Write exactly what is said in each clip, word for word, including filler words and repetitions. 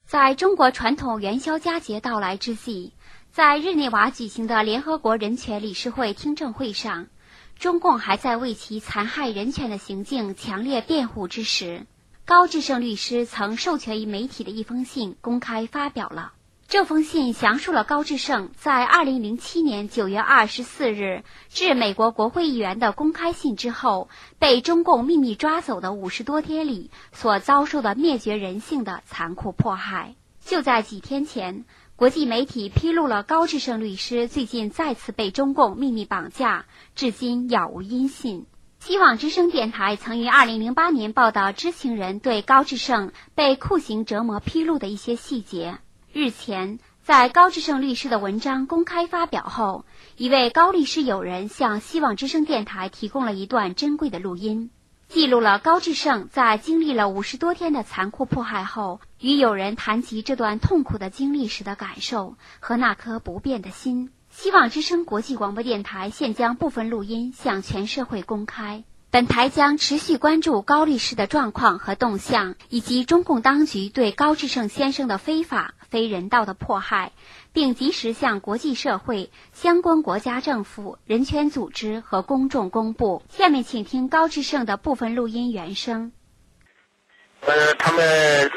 在中国传统元宵佳节到来之际，在日内瓦举行的联合国人权理事会听证会上，中共还在为其残害人权的行径强烈辩护之时，高志胜律师曾授权于媒体的一封信公开发表了。这封信详述了高志胜在二零零七年九月二十四日致美国国会议员的公开信之后，被中共秘密抓走的五十多天里所遭受的灭绝人性的残酷迫害。就在几天前，国际媒体披露了高志胜律师最近再次被中共秘密绑架，至今杳无音信。希望之声电台曾于二零零八年报道知情人对高志胜被酷刑折磨披露的一些细节。日前，在高志胜律师的文章公开发表后，一位高律师友人向希望之声电台提供了一段珍贵的录音，记录了高志胜在经历了五十多天的残酷迫害后，与友人谈及这段痛苦的经历时的感受和那颗不变的心。希望之声国际广播电台现将部分录音向全社会公开。本台将持续关注高律师的状况和动向，以及中共当局对高志胜先生的非法、非人道的迫害，并及时向国际社会、相关国家政府、人权组织和公众公布。下面请听高志胜的部分录音原声。 呃，他们呃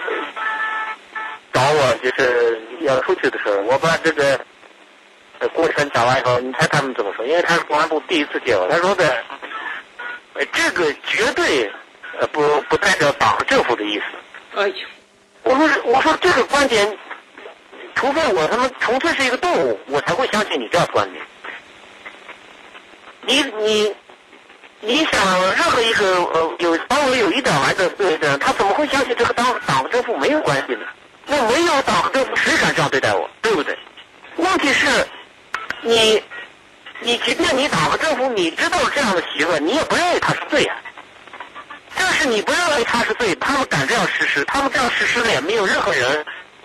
找我就是要出去的时候，我把这个呃过程讲完以后，你猜他们怎么说？因为他是公安部第一次接我，他说的。呃，这个绝对呃不不代表党和政府的意思。哎呦，我说我说这个观点，除非我他妈纯粹是一个动物，我才会相信你这样的观点。你你你想任何一个呃有稍微有一点玩的对的人，他怎么会相信这个党党和政府没有关系呢？那没有党和政府，谁敢这样对待我？对不对？问题是，你。你即便你党和政府你知道这样的邪恶，你也不认为他是罪啊。但是你不认为他是罪，他们敢这样实施，他们这样实施了也没有任何人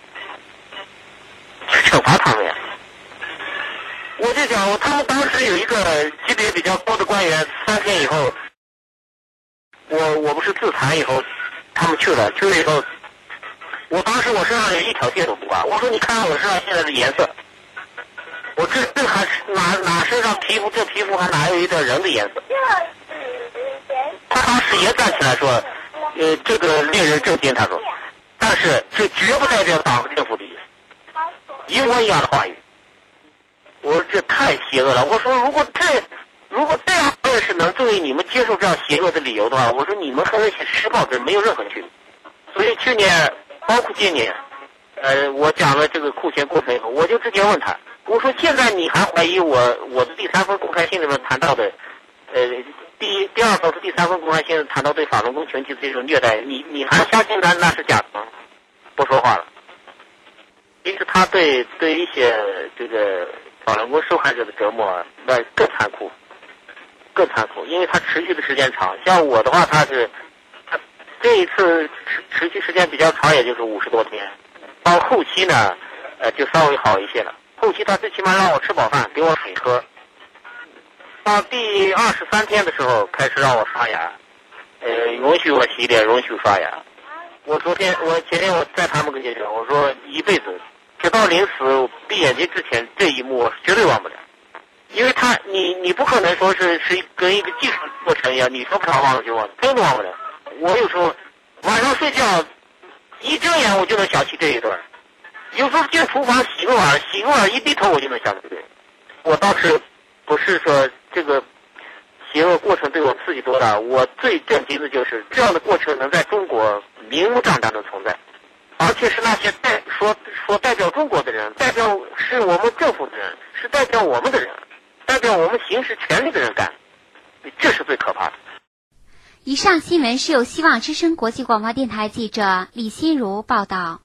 去惩罚他们呀。我就讲，他们当时有一个级别比较高的官员，三天以后，我我不是自残以后，他们去了，去了以后，我当时我身上有一条线都不挂，我说你看看我身上现在的颜色。我这这还哪哪身上皮肤这皮肤还哪有一点人的颜色？他当时也站起来说，呃，这个令人震惊。他说，但是这绝不代表党和政府的意思，一模一样的话语。我说这太邪恶了。我说如果这如果这样也是能作为你们接受这样邪恶的理由的话，我说你们和那些施暴者没有任何区别。所以去年包括今年，呃，我讲了这个酷刑过程以后，我就直接问他。我说现在你还怀疑我我的第三份公开信里面谈到的，呃，第一、第二份和第三份公开信谈到对法轮功群体的这种虐待，你你还相信那那是假的吗？不说话了。其实他对对一些这个法轮功受害者的折磨那更残酷，更残酷，因为他持续的时间长。像我的话，他是他这一次持持续时间比较长，也就是五十多天。到后期呢，呃，就稍微好一些了。后期他最起码让我吃饱饭，给我水喝。到第二十三天的时候，开始让我刷牙，呃，允许我洗脸，允许刷牙。我昨天，我前天我在他们跟前讲，我说一辈子，直到临死闭眼睛之前，这一幕我绝对忘不了。因为他，你你不可能说是是跟一个技术过程一样，你说不上忘了就忘了，真的忘不了。我有时候晚上睡觉，一睁眼我就能想起这一段。有时候进厨房洗个碗，洗个碗一低头我就能想起来。我倒是不是说这个邪恶过程对我刺激多大，我最震惊的就是这样的过程能在中国明目张胆的存在，而且是那些代说说代表中国的人，代表是我们政府的人，是代表我们的人，代表我们行使权利的人干，这是最可怕的。 以上新闻是由希望之声国际广播电台记者李心如报道。